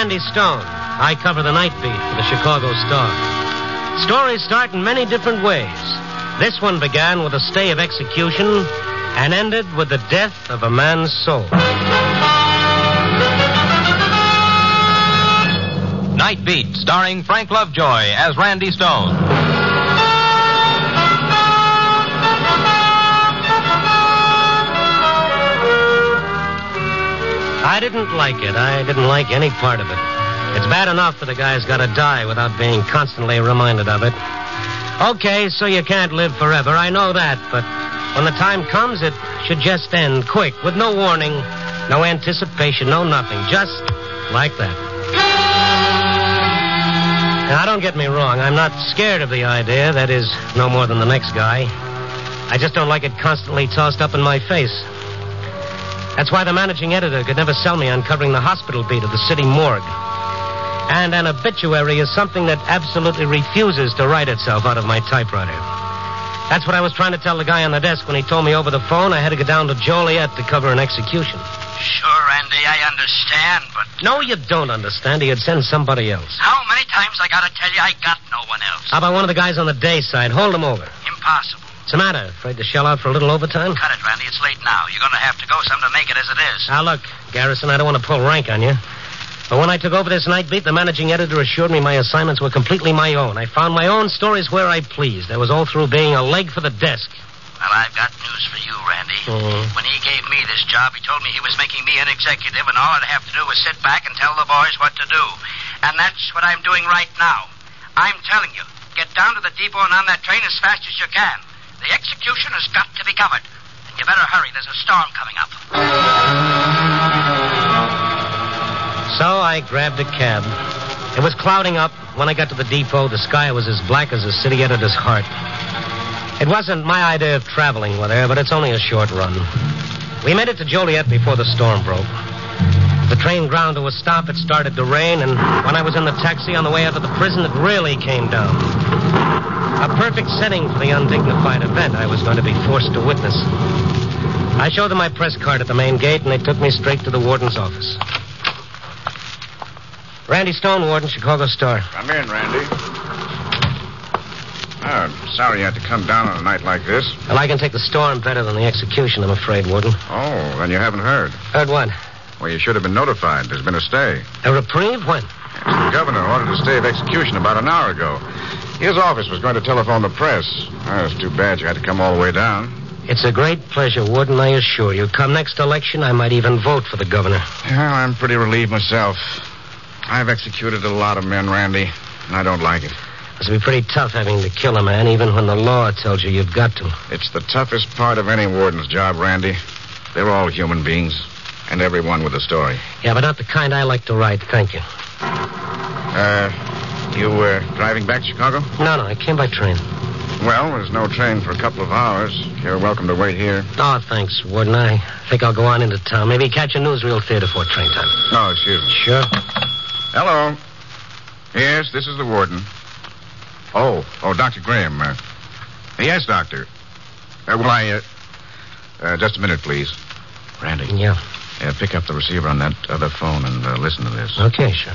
Randy Stone. I cover the night beat for the Chicago Star. Stories start in many different ways. This one began with a stay of execution and ended with the death of a man's soul. Night Beat, starring Frank Lovejoy as Randy Stone. I didn't like it. I didn't like any part of it. It's bad enough that a guy's got to die without being constantly reminded of it. Okay, so you can't live forever. I know that, but when the time comes, it should just end quick, with no warning, no anticipation, no nothing. Just like that. Now, don't get me wrong. I'm not scared of the idea. That is, no more than the next guy. I just don't like it constantly tossed up in my face. That's why the managing editor could never sell me on covering the hospital beat of the city morgue. And an obituary is something that absolutely refuses to write itself out of my typewriter. That's what I was trying to tell the guy on the desk when he told me over the phone I had to go down to Joliet to cover an execution. Sure, Randy, I understand, but... No, you don't understand. He'd send somebody else. How many times I gotta tell you I got no one else? How about one of the guys on the day side? Hold him over. Impossible. What's the matter? Afraid to shell out for a little overtime? Cut it, Randy. It's late now. You're gonna have to go some to make it as it is. Now, look, Garrison, I don't want to pull rank on you. But when I took over this night beat, the managing editor assured me my assignments were completely my own. I found my own stories where I pleased. There was all through being a leg for the desk. Well, I've got news for you, Randy. When he gave me this job, he told me he was making me an executive, and all I'd have to do was sit back and tell the boys what to do. And that's what I'm doing right now. I'm telling you, get down to the depot and on that train as fast as you can. The execution has got to be covered. And you better hurry. There's a storm coming up. So I grabbed a cab. It was clouding up. When I got to the depot, the sky was as black as a city editor's heart. It wasn't my idea of traveling with her, but it's only a short run. We made it to Joliet before the storm broke. The train ground to a stop. It started to rain, and when I was in the taxi on the way out of the prison, it really came down. A perfect setting for the undignified event I was going to be forced to witness. I showed them my press card at the main gate, and they took me straight to the warden's office. Randy Stone, Warden, Chicago Star. Come in, Randy. Oh, sorry you had to come down on a night like this. Well, I can take the storm better than the execution, I'm afraid, Warden. Oh, then you haven't heard. Heard what? Well, you should have been notified. There's been a stay. A reprieve? When? Yes, the governor ordered a stay of execution about an hour ago. His office was going to telephone the press. Oh, it's too bad you had to come all the way down. It's a great pleasure, Warden, I assure you. Come next election, I might even vote for the governor. Well, I'm pretty relieved myself. I've executed a lot of men, Randy, and I don't like it. Must be pretty tough having to kill a man, even when the law tells you you've got to. It's the toughest part of any warden's job, Randy. They're all human beings, and everyone with a story. Yeah, but not the kind I like to write, thank you. You driving back to Chicago? No, I came by train. Well, there's no train for a couple of hours. You're welcome to wait here. Oh, thanks, Warden. I think I'll go on into town. Maybe catch a newsreel theater for train time. Oh, excuse me. Sure. Hello. Yes, this is the warden. Oh, Dr. Graham. Yes, doctor. Just a minute, please. Randy. Yeah. Pick up the receiver on that other phone and listen to this. Okay, sure.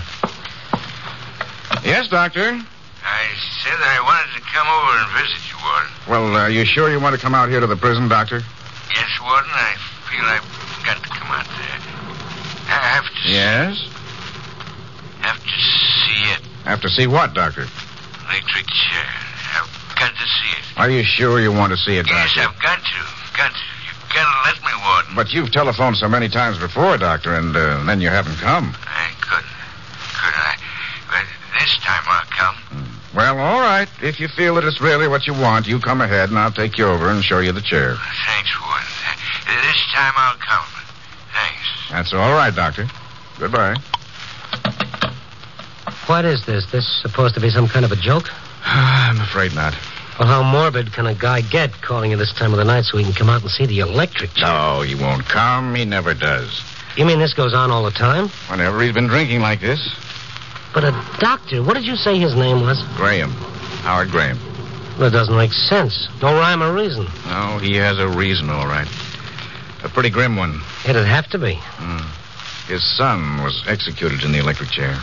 Yes, doctor. I said I wanted to come over and visit you, Warden. Well, are you sure you want to come out here to the prison, doctor? Yes, Warden, I feel I've got to come out there. I have to Yes? Have to see it. Have to see what, doctor? Electric chair. I've got to see it. Are you sure you want to see it, doctor? Yes, I've got to. You've got to let me, Warden. But you've telephoned so many times before, doctor, and then you haven't come. I couldn't. But this time I'll come. Well, all right. If you feel that it's really what you want, you come ahead, and I'll take you over and show you the chair. Thanks, Warden. This time I'll come. Thanks. That's all right, doctor. Goodbye. What is this? This supposed to be some kind of a joke? I'm afraid not. Well, how morbid can a guy get calling you this time of the night so he can come out and see the electric chair? No, he won't come. He never does. You mean this goes on all the time? Whenever he's been drinking like this. But a doctor, what did you say his name was? Graham. Howard Graham. That doesn't make sense. No rhyme or reason. No, he has a reason, all right. A pretty grim one. It'd have to be. His son was executed in the electric chair.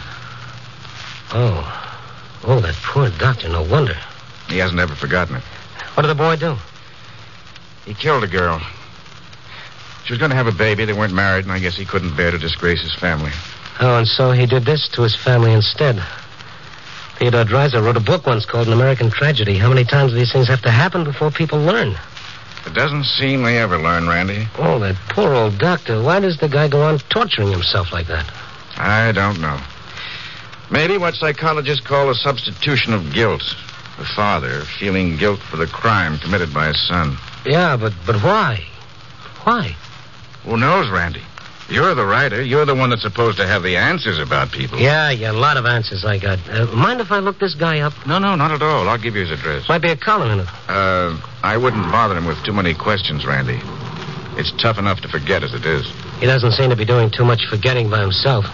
Oh, that poor doctor. No wonder. He hasn't ever forgotten it. What did the boy do? He killed a girl. She was going to have a baby. They weren't married, and I guess he couldn't bear to disgrace his family. Oh, and so he did this to his family instead. Theodore Dreiser wrote a book once called An American Tragedy. How many times do these things have to happen before people learn? It doesn't seem they ever learn, Randy. Oh, that poor old doctor. Why does the guy go on torturing himself like that? I don't know. Maybe what psychologists call a substitution of guilt. The father feeling guilt for the crime committed by his son. Yeah, but why? Why? Who knows, Randy? You're the writer. You're the one that's supposed to have the answers about people. Yeah, a lot of answers I got. Mind if I look this guy up? No, not at all. I'll give you his address. Might be a column in it. I wouldn't bother him with too many questions, Randy. It's tough enough to forget as it is. He doesn't seem to be doing too much forgetting by himself.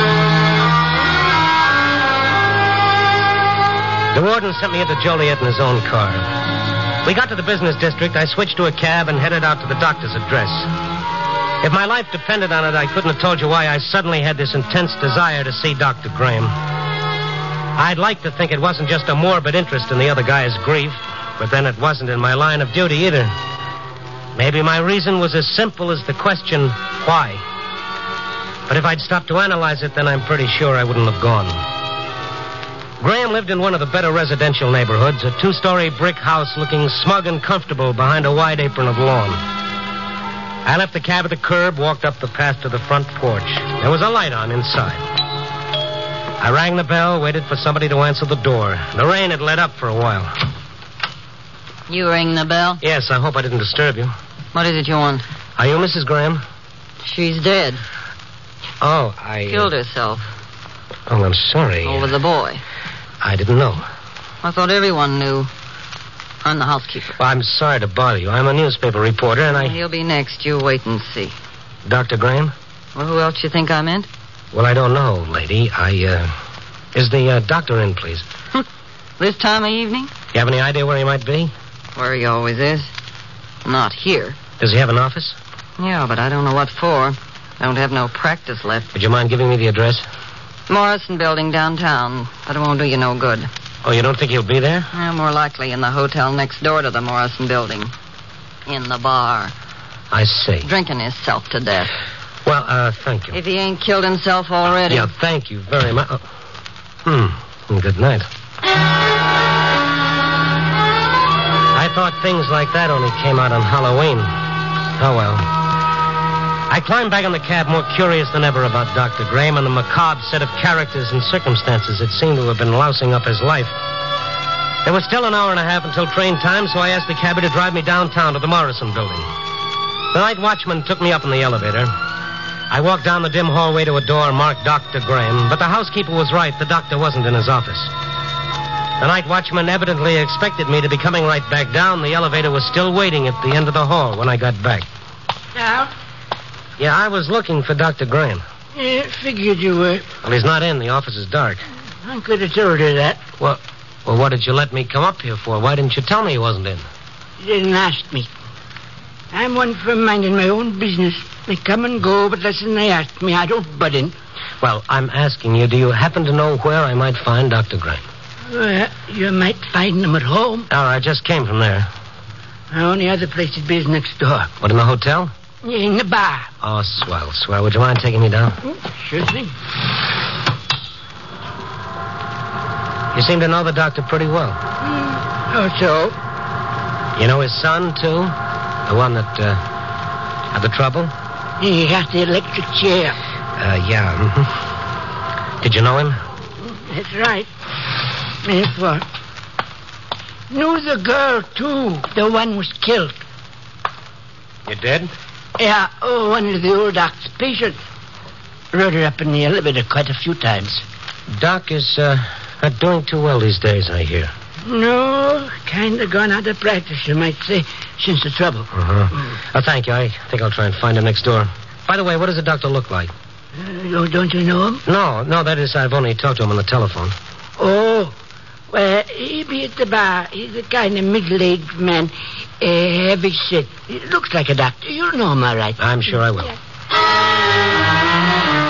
The warden sent me into Joliet in his own car. We got to the business district. I switched to a cab and headed out to the doctor's address. If my life depended on it, I couldn't have told you why I suddenly had this intense desire to see Dr. Graham. I'd like to think it wasn't just a morbid interest in the other guy's grief, but then it wasn't in my line of duty either. Maybe my reason was as simple as the question, why? But if I'd stopped to analyze it, then I'm pretty sure I wouldn't have gone. Graham lived in one of the better residential neighborhoods, a 2-story brick house looking smug and comfortable behind a wide apron of lawn. I left the cab at the curb, walked up the path to the front porch. There was a light on inside. I rang the bell, waited for somebody to answer the door. The rain had let up for a while. You rang the bell? Yes, I hope I didn't disturb you. What is it you want? Are you Mrs. Graham? She's dead. Oh, I... Killed herself. Oh, I'm sorry. Over the boy. I didn't know. I thought everyone knew. I'm the housekeeper. Well, I'm sorry to bother you. I'm a newspaper reporter, and He'll be next. You wait and see. Dr. Graham? Well, who else you think I meant? Well, I don't know, lady. Is the doctor in, please? This time of evening? You have any idea where he might be? Where he always is. Not here. Does he have an office? Yeah, but I don't know what for. Don't have no practice left. Would you mind giving me the address? Morrison Building downtown, but it won't do you no good. Oh, you don't think he'll be there? More likely in the hotel next door to the Morrison Building. In the bar. I see. Drinking himself to death. Well, thank you. If he ain't killed himself already. Yeah, thank you very much. Good night. I thought things like that only came out on Halloween. Oh, well. I climbed back in the cab more curious than ever about Dr. Graham and the macabre set of characters and circumstances that seemed to have been lousing up his life. There was still an hour and a half until train time, so I asked the cabby to drive me downtown to the Morrison Building. The night watchman took me up in the elevator. I walked down the dim hallway to a door marked Dr. Graham, but the housekeeper was right. The doctor wasn't in his office. The night watchman evidently expected me to be coming right back down. The elevator was still waiting at the end of the hall when I got back. Now? Yeah, I was looking for Dr. Graham. Yeah, figured you were. Well, he's not in. The office is dark. I could have told her that. Well, what did you let me come up here for? Why didn't you tell me he wasn't in? You didn't ask me. I'm one for minding my own business. They come and go, but listen, they ask me. I don't butt in. Well, I'm asking you, do you happen to know where I might find Dr. Graham? Well, you might find him at home. Oh, I just came from there. The only other place he'd be is next door. What, in the hotel? In the bar. Oh, swell, swell. Would you mind taking me down? Sure thing. You seem to know the doctor pretty well. Oh, so? You know his son, too? The one that, had the trouble? He got the electric chair. Yeah. Mm-hmm. Did you know him? That's right. That's what? Knew the girl, too. The one was killed. You did? Yeah, one of the old doc's patients. Rode her up in the elevator quite a few times. Doc is, not doing too well these days, I hear. No, kind of gone out of practice, you might say, since the trouble. Oh, thank you. I think I'll try and find him next door. By the way, what does the doctor look like? Don't you know him? No, that is, I've only talked to him on the telephone. Oh, well, he be at the bar. He's a kind of middle-aged man, heavy set. He looks like a doctor. You'll know him all right. I'm sure I will. Yeah.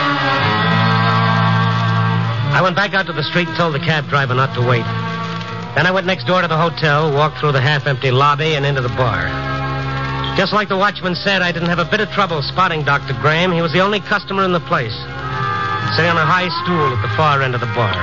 I went back out to the street and told the cab driver not to wait. Then I went next door to the hotel, walked through the half-empty lobby, and into the bar. Just like the watchman said, I didn't have a bit of trouble spotting Dr. Graham. He was the only customer in the place, sitting on a high stool at the far end of the bar.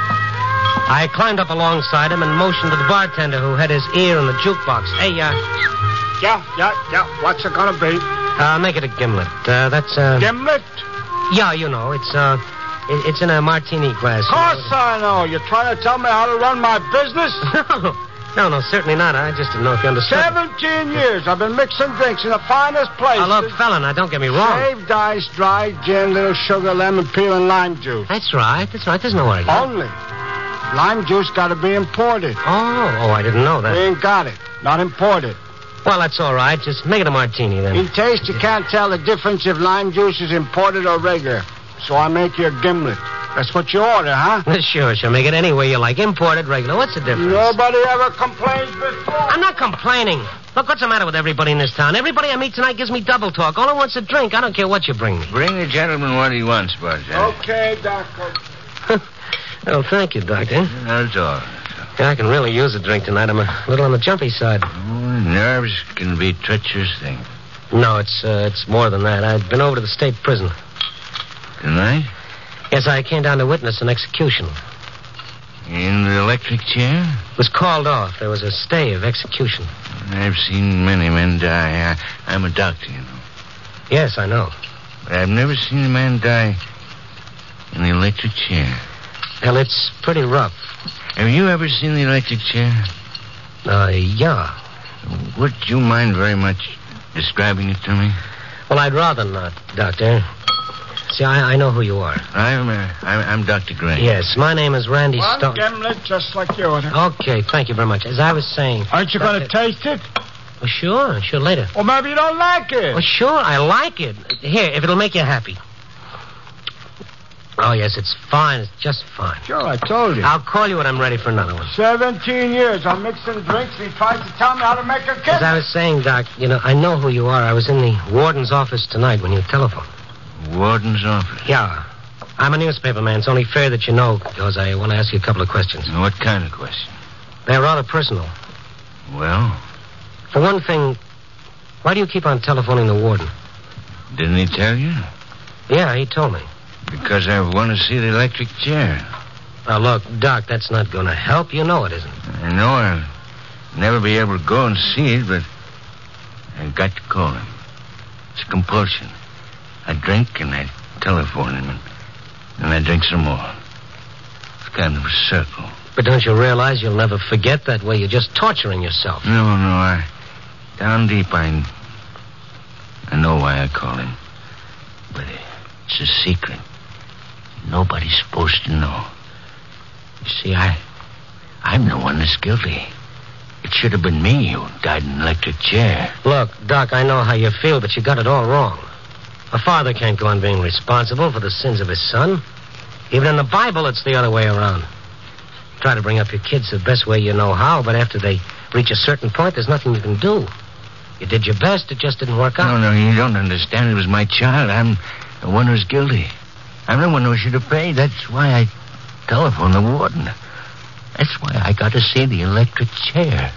I climbed up alongside him and motioned to the bartender who had his ear in the jukebox. Hey, Yeah. What's it gonna be? Make it a gimlet. That's, Gimlet? Yeah, you know, it's in a martini glass. Of course I know. You're trying to tell me how to run my business? No, certainly not. I just didn't know if you understood. 17 years I've been mixing drinks in the finest places. Oh, look, fella, now, don't get me wrong. Shaved ice, dry gin, little sugar, lemon peel, and lime juice. That's right. There's no argument. Only. Lime juice got to be imported. Oh, I didn't know We that. ain't got it. Not imported. Well, that's all right. Just make it a martini, then. In taste, you can't tell the difference if lime juice is imported or regular. So I make you a gimlet. That's what you order, huh? Sure. Make it any way you like. Imported, regular. What's the difference? Nobody ever complains before. I'm not complaining. Look, what's the matter with everybody in this town? Everybody I meet tonight gives me double talk. All I want's a drink. I don't care what you bring me. Bring the gentleman what he wants, bartender. Okay, Doctor. Well, thank you, Doctor. That's all. Yeah, I can really use a drink tonight. I'm a little on the jumpy side. Nerves can be treacherous things. No, it's more than that. I've been over to the state prison. Tonight? Yes, I came down to witness an execution. In the electric chair? It was called off. There was a stay of execution. I've seen many men die. I'm a doctor, you know. Yes, I know. But I've never seen a man die in the electric chair. Well, it's pretty rough. Have you ever seen the electric chair? Yeah. Would you mind very much describing it to me? Well, I'd rather not, Doctor. See, I know who you are. I'm Dr. Graham. Yes, my name is Randy Stone. One gimlet, just like you order. Okay, thank you very much. As I was saying... Aren't you going to taste it? Well, sure, later. Or maybe you don't like it. Well, sure, I like it. Here, if it'll make you happy. Oh, yes, it's fine. It's just fine. Sure, I told you. I'll call you when I'm ready for another one. 17 years I'm mixing drinks, and he tries to tell me how to make a As kid. I was saying, Doc, I know who you are. I was in the warden's office tonight when you telephoned. Warden's office? Yeah. I'm a newspaper man. It's only fair that you know, because I want to ask you a couple of questions. What kind of question? They're rather personal. Well? For one thing, why do you keep on telephoning the warden? Didn't he tell you? Yeah, he told me. Because I want to see the electric chair. Now, look, Doc, that's not going to help. You know it isn't. I know I'll never be able to go and see it, but I've got to call him. It's compulsion. I drink and I telephone him, and I drink some more. It's kind of a circle. But don't you realize you'll never forget that way? You're just torturing yourself. No, down deep, I know why I call him. But it's a secret. Nobody's supposed to know. You see, I'm the one that's guilty. It should have been me who died in an electric chair. Look, Doc, I know how you feel, but you got it all wrong. A father can't go on being responsible for the sins of his son. Even in the Bible, it's the other way around. Try to bring up your kids the best way you know how, but after they reach a certain point, there's nothing you can do. You did your best, it just didn't work out. No, you don't understand. It was my child. I'm the one who's guilty. I'm the one who should have paid. That's why I telephoned the warden. That's why I got to see the electric chair.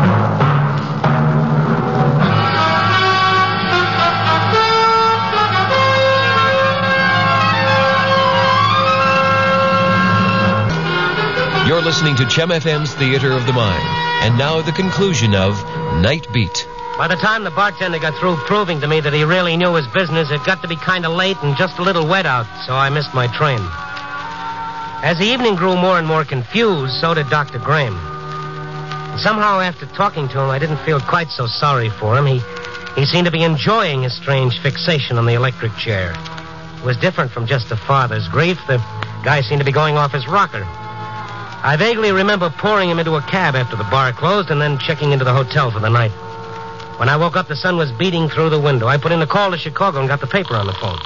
You're listening to Chem FM's Theater of the Mind. And now the conclusion of Night Beat. By the time the bartender got through proving to me that he really knew his business, it got to be kind of late and just a little wet out, so I missed my train. As the evening grew more and more confused, so did Dr. Graham. And somehow, after talking to him, I didn't feel quite so sorry for him. He seemed to be enjoying his strange fixation on the electric chair. It was different from just a father's grief. The guy seemed to be going off his rocker. I vaguely remember pouring him into a cab after the bar closed and then checking into the hotel for the night. When I woke up, the sun was beating through the window. I put in a call to Chicago and got the paper on the phone.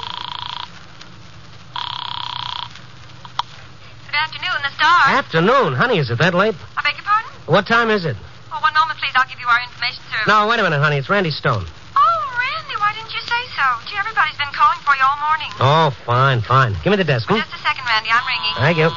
Good afternoon, the Star. Afternoon? Honey, is it that late? I beg your pardon? What time is it? Oh, one moment, please. I'll give you our information service. No, wait a minute, honey. It's Randy Stone. Oh, Randy, why didn't you say so? so. Gee, everybody's been calling for you all morning. Oh, fine. Give me the desk. Just a second, Randy. I'm ringing. Thank you.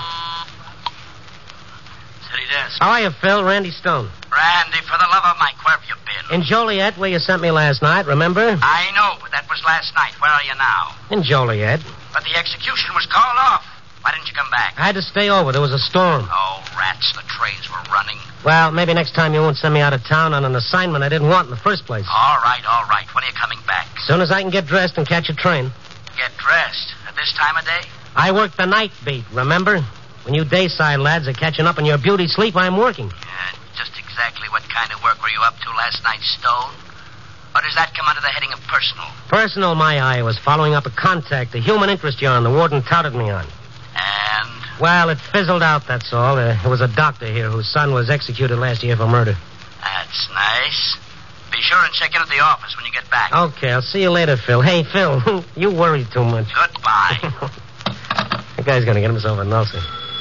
City desk. How are you, Phil? Randy Stone. Randy, for the love of Mike, where have you been? In Joliet, where you sent me last night, remember? I know, but that was last night. Where are you now? In Joliet. But the execution was called off. Why didn't you come back? I had to stay over. There was a storm. Oh, rats. The trains were running. Well, maybe next time you won't send me out of town on an assignment I didn't want in the first place. All right. When are you coming back? As soon as I can get dressed and catch a train. Get dressed? At this time of day? I work the night beat, remember? When you dayside lads are catching up on your beauty sleep, I'm working. Just exactly what kind of work were you up to last night, Stone? Or does that come under the heading of personal? Personal, my eye, was following up a contact, a human interest yarn the warden touted me on. And? Well, it fizzled out, that's all. There was a doctor here whose son was executed last year for murder. That's nice. Be sure and check in at the office when you get back. Okay, I'll see you later, Phil. Hey, Phil, you worry too much. Goodbye. That guy's going to get himself a Nelson.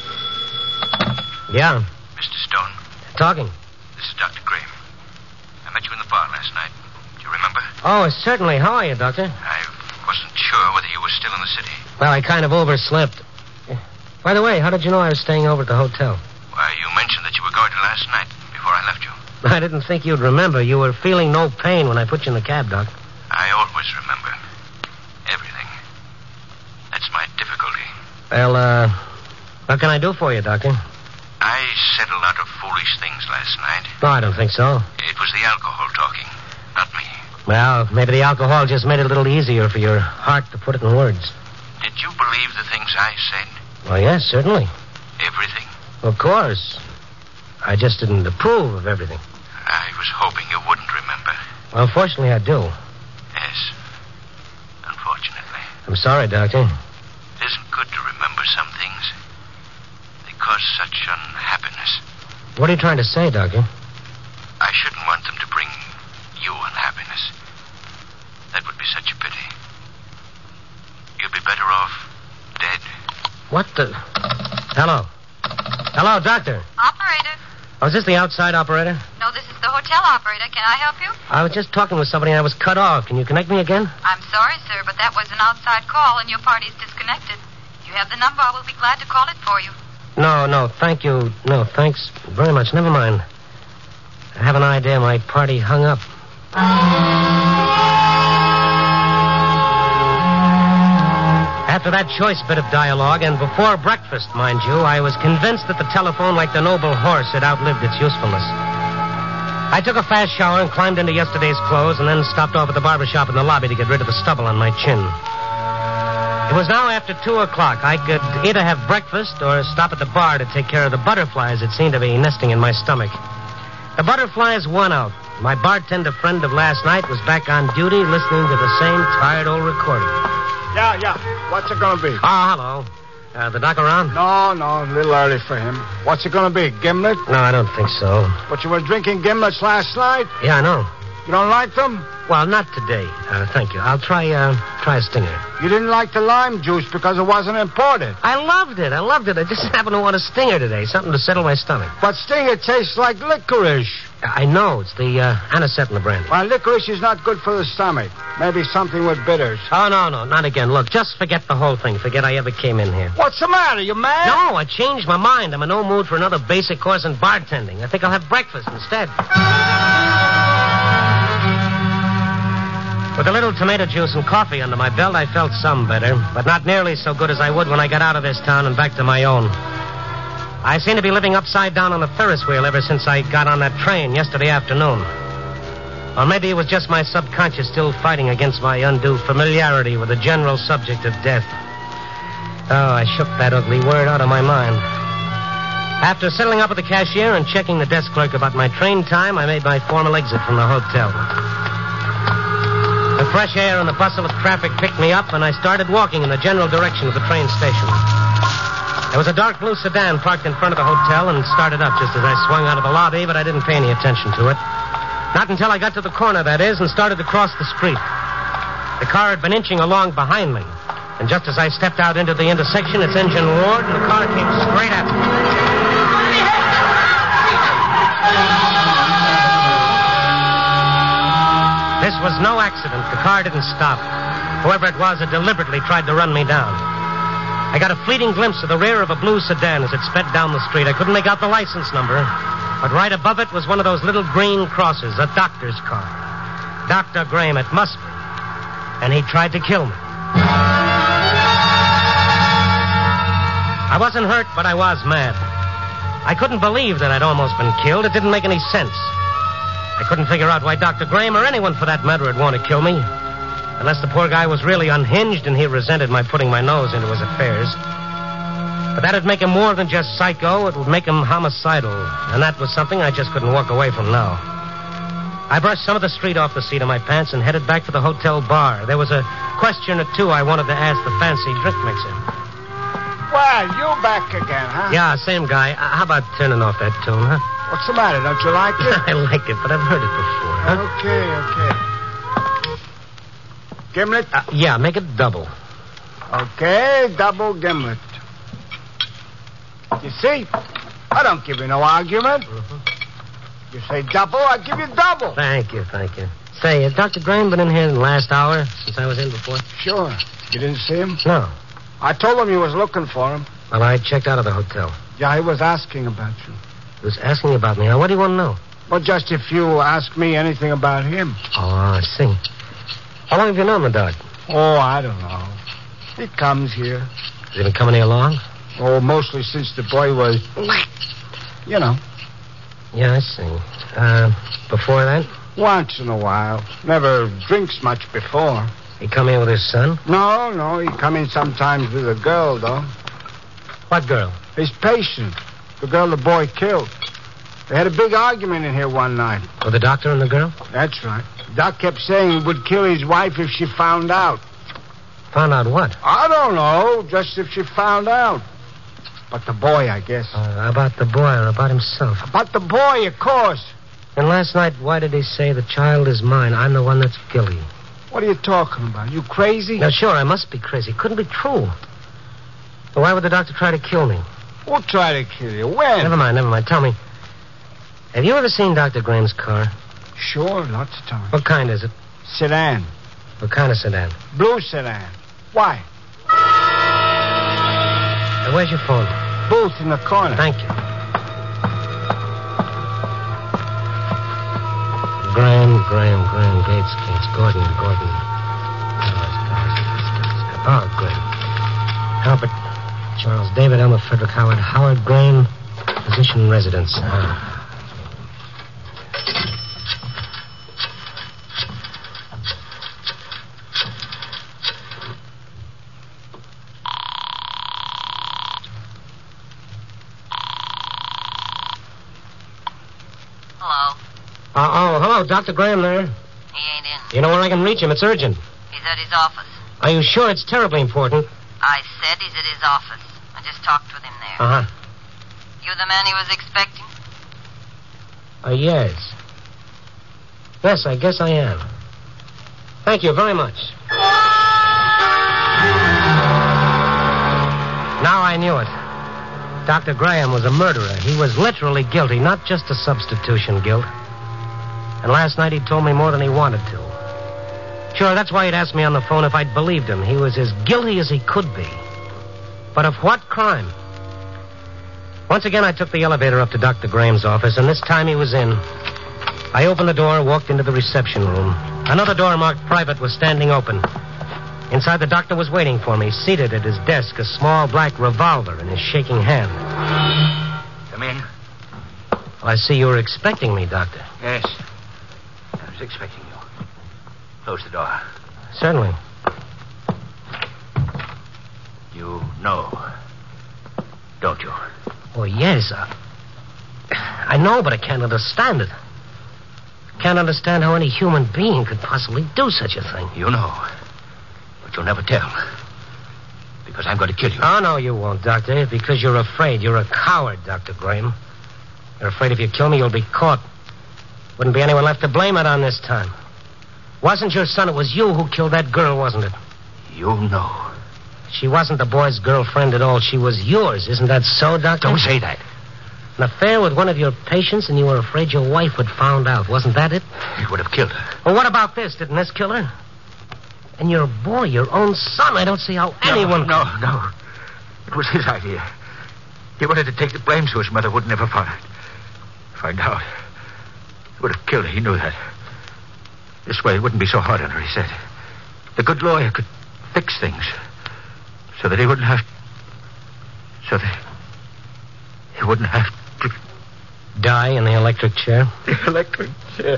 Yeah. Mr. Stone. Talking. This is Dr. Graham. I met you in the bar last night. Do you remember? Oh, certainly. How are you, Doctor? I wasn't sure whether you were still in the city. Well, I kind of overslept. By the way, how did you know I was staying over at the hotel? Why, you mentioned that you were going to last night before I left you. I didn't think you'd remember. You were feeling no pain when I put you in the cab, Doc. I always remember. Everything. That's my difficulty. Well, what can I do for you, Doctor? I said a lot of foolish things last night. No, I don't think so. It was the alcohol talking, not me. Well, maybe the alcohol just made it a little easier for your heart to put it in words. Did you believe the things I said? Well, yes, certainly. Everything? Of course. I just didn't approve of everything. I was hoping you wouldn't remember. Well, fortunately, I do. Yes. Unfortunately. I'm sorry, Doctor. It isn't good to remember some things. They cause such unhappiness. What are you trying to say, Doctor? I shouldn't want them to bring you unhappiness. That would be such a pity. You'd be better off dead. What the... Hello. Hello, Doctor. Operator. Oh, is this the outside operator? No, this is the hotel operator. Can I help you? I was just talking with somebody and I was cut off. Can you connect me again? I'm sorry, sir, but that was an outside call and your party's disconnected. You have the number. I will be glad to call it for you. No, thank you. No, thanks very much. Never mind. I have an idea my party hung up. After that choice bit of dialogue, and before breakfast, mind you, I was convinced that the telephone, like the noble horse, had outlived its usefulness. I took a fast shower and climbed into yesterday's clothes and then stopped off at the barber shop in the lobby to get rid of the stubble on my chin. It was now after 2 o'clock. I could either have breakfast or stop at the bar to take care of the butterflies that seemed to be nesting in my stomach. The butterflies won out. My bartender friend of last night was back on duty listening to the same tired old recording. Yeah. What's it going to be? Oh, hello. The doc around? No, a little early for him. What's it going to be, gimlet? No, I don't think so. But you were drinking gimlets last night? Yeah, I know. You don't like them? Well, not today. Thank you. I'll try a stinger. You didn't like the lime juice because it wasn't imported. I loved it. I just happened to want a stinger today, something to settle my stomach. But stinger tastes like licorice. I know. It's the anisette in the brandy. Well, licorice is not good for the stomach. Maybe something with bitters. Oh, no, not again. Look, just forget the whole thing. Forget I ever came in here. What's the matter? You mad? No, I changed my mind. I'm in no mood for another basic course in bartending. I think I'll have breakfast instead. With a little tomato juice and coffee under my belt, I felt some better, but not nearly so good as I would when I got out of this town and back to my own. I seem to be living upside down on a Ferris wheel ever since I got on that train yesterday afternoon. Or maybe it was just my subconscious still fighting against my undue familiarity with the general subject of death. Oh, I shook that ugly word out of my mind. After settling up with the cashier and checking the desk clerk about my train time, I made my formal exit from the hotel. The fresh air and the bustle of traffic picked me up, and I started walking in the general direction of the train station. There was a dark blue sedan parked in front of the hotel and started up just as I swung out of the lobby, but I didn't pay any attention to it. Not until I got to the corner, that is, and started to cross the street. The car had been inching along behind me, and just as I stepped out into the intersection, its engine roared, and the car came straight at me. This was no accident. The car didn't stop. Whoever it was had deliberately tried to run me down. I got a fleeting glimpse of the rear of a blue sedan as it sped down the street. I couldn't make out the license number, but right above it was one of those little green crosses, a doctor's car. Dr. Graham, it must be. And he tried to kill me. I wasn't hurt, but I was mad. I couldn't believe that I'd almost been killed. It didn't make any sense. I couldn't figure out why Dr. Graham or anyone for that matter would want to kill me. Unless the poor guy was really unhinged and he resented my putting my nose into his affairs. But that'd make him more than just psycho. It would make him homicidal. And that was something I just couldn't walk away from now. I brushed some of the street off the seat of my pants and headed back to the hotel bar. There was a question or two I wanted to ask the fancy drink mixer. Well, you back again, huh? Yeah, same guy. How about turning off that tune, huh? What's the matter? Don't you like it? I like it, but I've heard it before, huh? Okay. Gimlet? Yeah, make it double. Okay, double gimlet. You see, I don't give you no argument. Mm-hmm. You say double, I give you double. Thank you. Say, has Dr. Graham been in here in the last hour since I was in before? Sure. You didn't see him? No. I told him you was looking for him. Well, I checked out of the hotel. Yeah, he was asking about you. He was asking about me. Now, what do you want to know? Well, just if you ask me anything about him. Oh, I see. How long have you known the dog? Oh, I don't know. He comes here. Has he been coming here long? Oh, mostly since the boy was... You know. Yeah, I see. Before that? Once in a while. Never drinks much before. He come here with his son? No. He come in sometimes with a girl, though. What girl? His patient. The girl the boy killed. They had a big argument in here one night. With the doctor and the girl? That's right. Doc kept saying he would kill his wife if she found out. Found out what? I don't know. Just if she found out. But the boy, I guess. About the boy or about himself? About the boy, of course. And last night, why did he say the child is mine? I'm the one that's guilty. What are you talking about? You crazy? Now, sure, I must be crazy. Couldn't be true. But why would the doctor try to kill me? Who'll try to kill you? When? Never mind. Tell me. Have you ever seen Dr. Graham's car? Sure, lots of times. What kind is it? Sedan. What kind of sedan? Blue sedan. Why? Now, where's your phone? Booth in the corner. Thank you. Graham, Gates, Gordon. Oh, great. Albert, Charles, David, Elmer, Frederick, Howard, Graham, position, residence. Hello, Dr. Graham there. He ain't in. You know where I can reach him? It's urgent. He's at his office. Are you sure it's terribly important? I said he's at his office. I just talked with him there. Uh-huh. You the man he was expecting? Yes. Yes, I guess I am. Thank you very much. Now I knew it. Dr. Graham was a murderer. He was literally guilty, not just a substitution guilt. And last night he told me more than he wanted to. Sure, that's why he'd asked me on the phone if I'd believed him. He was as guilty as he could be. But of what crime? Once again, I took the elevator up to Dr. Graham's office, and this time he was in. I opened the door, walked into the reception room. Another door marked private was standing open. Inside, the doctor was waiting for me, seated at his desk, a small black revolver in his shaking hand. Come in. Well, I see you were expecting me, Doctor. Yes. I was expecting you. Close the door. Certainly. You know, don't you? Oh, yes. I know, but I can't understand it. I can't understand how any human being could possibly do such a thing. You know, but you'll never tell. Because I'm going to kill you. Oh, no, you won't, Doctor. Because you're afraid. You're a coward, Dr. Graham. You're afraid if you kill me, you'll be caught. Wouldn't be anyone left to blame it on this time. Wasn't your son, it was you who killed that girl, wasn't it? You know. She wasn't the boy's girlfriend at all. She was yours. Isn't that so, Doctor? Don't say that. An affair with one of your patients, and you were afraid your wife would find out. Wasn't that it? He would have killed her. Well, what about this? Didn't this kill her? And your boy, your own son, I don't see how anyone... No. It was his idea. He wanted to take the blame so his mother would never find out. He would have killed her. He knew that. This way it wouldn't be so hard on her, he said. The good lawyer could fix things so that he wouldn't have... So that he wouldn't have to... Die in the electric chair? The electric chair.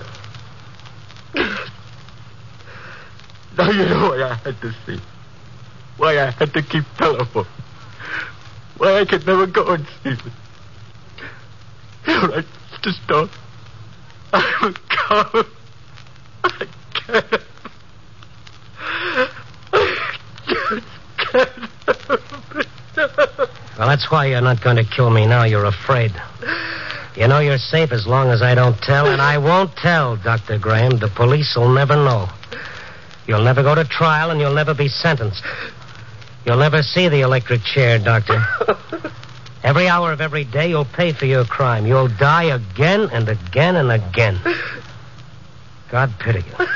Now you know why I had to see. Why I had to keep telephone. Why I could never go and see it. All right, just don't. I'm a coward. I can't. Well, that's why you're not going to kill me now. You're afraid. You know you're safe as long as I don't tell, and I won't tell, Dr. Graham. The police will never know. You'll never go to trial, and you'll never be sentenced. You'll never see the electric chair, Doctor. Every hour of every day, you'll pay for your crime. You'll die again and again and again. God pity you.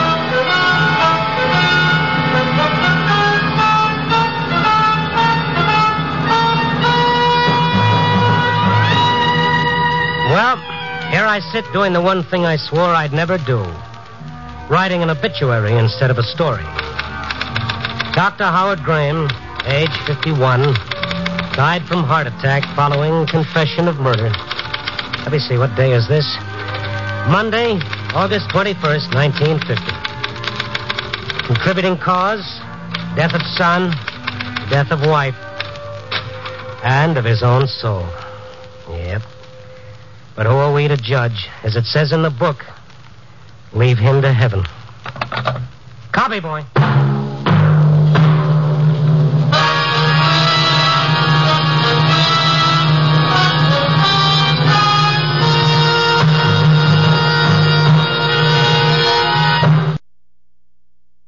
Well, here I sit doing the one thing I swore I'd never do. Writing an obituary instead of a story. Dr. Howard Graham, age 51, died from heart attack following confession of murder. Let me see, what day is this? Monday, August 21st, 1950. Contributing cause, death of son, death of wife, and of his own soul. Yep. But who are we to judge? As it says in the book, leave him to heaven. Copy, boy.